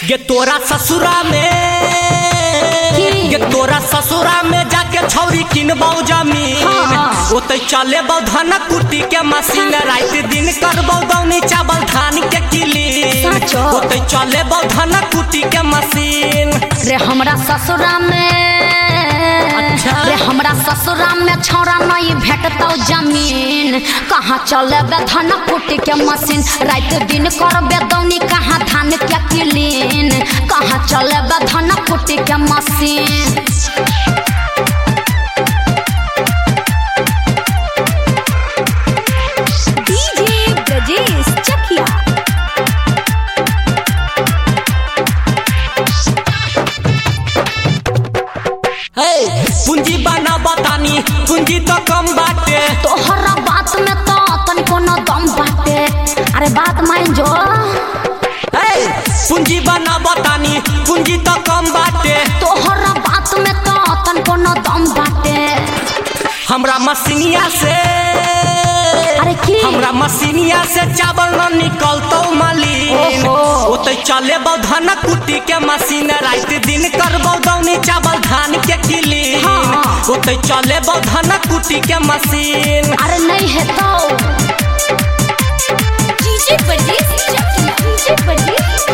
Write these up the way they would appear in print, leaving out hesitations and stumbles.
गे तोरा ससुरा में जाके छौरी किनबौ जमीन ओते चले बौ धन कुटी के मशीन रात दिन करबौ दौनी चावल धान के किली ओते चले बौ धन कुटी के मशीन रे हमरा ससुरा में छौरा नहीं भेटतौ जमीन कहाँ चलेबे धन कुटी के मशीन रात दिन करबे दौनी कहाँ धान के किलीन कहाँ चलेबे धन कुटी के मशीन पूंजी बना बतानी पूंजी तो कम बाटे तोहरा बात में तो तनिको न दम बाटे अरे बात मान जो पूंजी बना बतानी पूंजी तो कम बाटे तोहरा बात में तो तनिको न दम बाटे हमरा मशीनिया से अरे की हमरा मशीनिया से चावल न निकलतो मलीन ओते चले बौ धन कुटी के मशीन रात दिन करबौ दौनी चावल धान के किलीन ओते चले बौ धन कुटी के मशीन अरे नहीं है तो डीजे बड़ी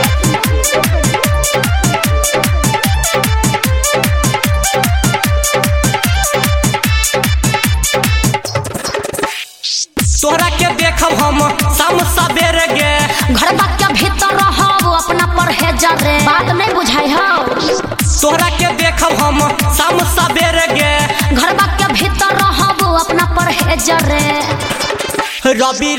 तोहरा के देखब हम शाम सवेरे गे घरबा के भीतर रहब अपना परहेज रे बात नहीं बुझाई हो तोहरा के देखब हम शाम सवेरे गे घरबा के भीतर रहब अपना परहेज रे रवि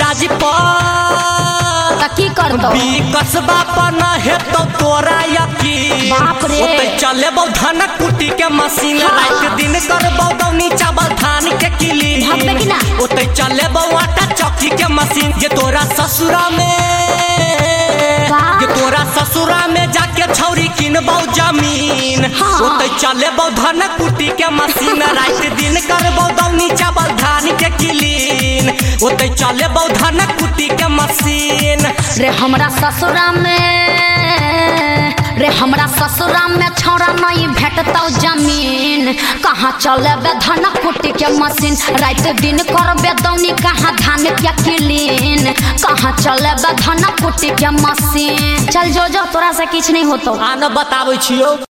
की कर दो कसबा पर न हेतो तोरा यकीन बाप रे ओते चले बौ धन कुटी के मशीन रात दिन करबौ दौनी चावल धान के किलीन भागबे कि ना ओते चले बौ आटा चक्की के मशीन ये तोरा ससुरा में जाके छौरी किनबौ जमीन ओते चले बौ धन कुटी के मशीन रात दिन करबौ दौनी चावल धान के किलीन ओते चले बौ धन कुटी के मशीन रे हमरा ससुरा में छौरा नहीं भेटतौ जमीन कहाँ चलेबे धन कुटी के मशीन रात दिन करबे दौनी कहाँ धान के किलीन कहाँ चलेबे धन कुटी के मशीन चल जो तोरा से किछ नहीं होतो आना बताबै छियो।